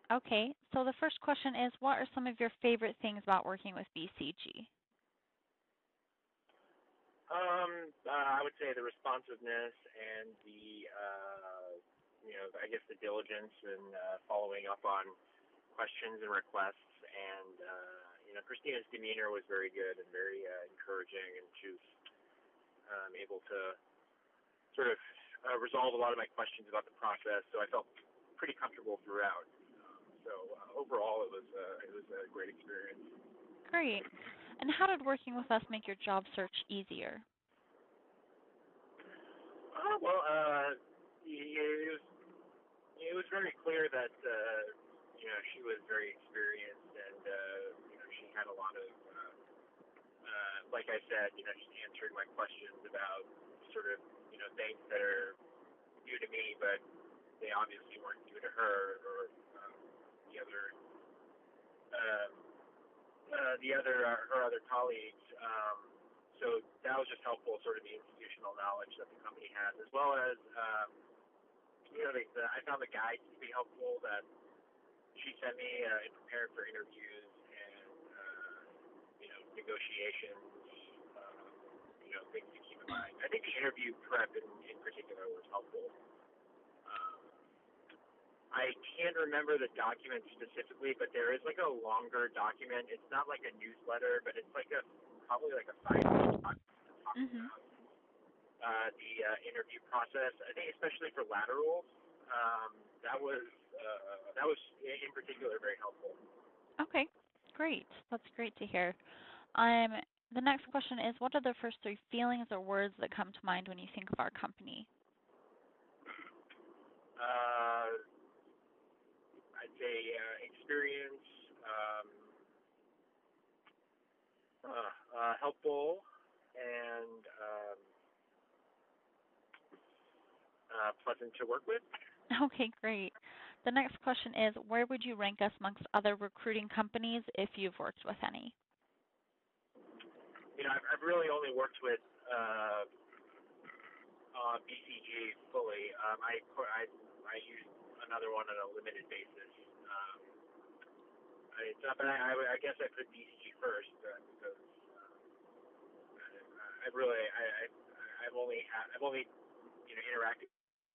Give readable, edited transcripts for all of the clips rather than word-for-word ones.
Okay, so the first question is, what are some of your favorite things about working with BCG? I would say the responsiveness and the, I guess the diligence and following up on questions and requests. And, Christina's demeanor was very good and very encouraging, and she was able to sort of resolve a lot of my questions about the process. So I felt pretty comfortable throughout. Overall, it was a great experience. Great. And how did working with us make your job search easier? It was very clear that she was very experienced, and she had a lot of like I said, just answering my questions about sort of things that are new to me, but they obviously weren't new to her or the other her other colleagues. So that was just helpful, sort of the institutional knowledge that the company has, as well as I found the guides to be helpful that she sent me in preparing for interviews and negotiations. Things to keep in mind. I think the interview prep in particular was helpful. I can't remember the document specifically, but there is like a longer document. It's not like a newsletter, but it's like probably like a 5-page document to talk Mm-hmm. about the interview process. I think especially for laterals, that was in particular very helpful. Okay, great. That's great to hear. The next question is, what are the first 3 feelings or words that come to mind when you think of our company? I'd say experience, helpful, and pleasant to work with. Okay, great. The next question is, where would you rank us amongst other recruiting companies if you've worked with any? I've really only worked with BCG fully. I used another one on a limited basis. I guess I put BCG first because I've only interacted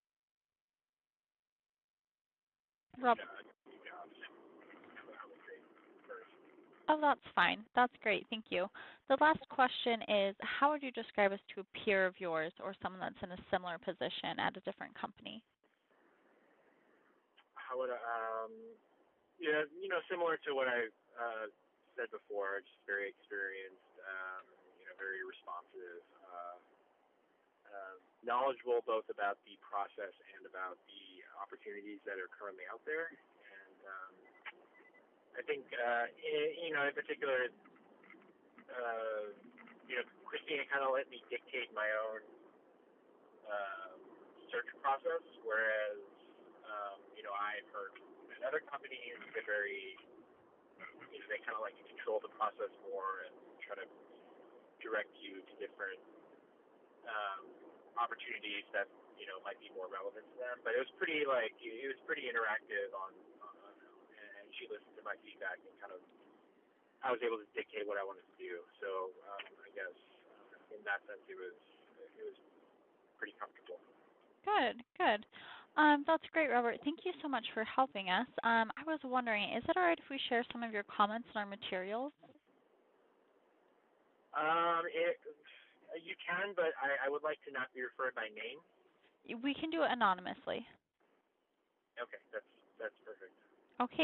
Rob. with jobs. I would say first. Oh, that's fine. That's great. Thank you. The last question is, how would you describe us to a peer of yours or someone that's in a similar position at a different company? How would similar to what I said before, just very experienced, very responsive, knowledgeable both about the process and about the opportunities that are currently out there. And I think, in particular, Christina kind of let me dictate my own search process, whereas, I've heard at other companies they're very, they kind of like to control the process more and try to direct you to different opportunities that might be more relevant to them. But it was pretty interactive and she listened to my feedback and kind of I was able to dictate what I wanted to do. So I guess in that sense it was pretty comfortable. Good, good. That's great, Robert. Thank you so much for helping us. I was wondering, is it all right if we share some of your comments in our materials? You can, but I would like to not be referred by name. We can do it anonymously. Okay, that's perfect. Okay.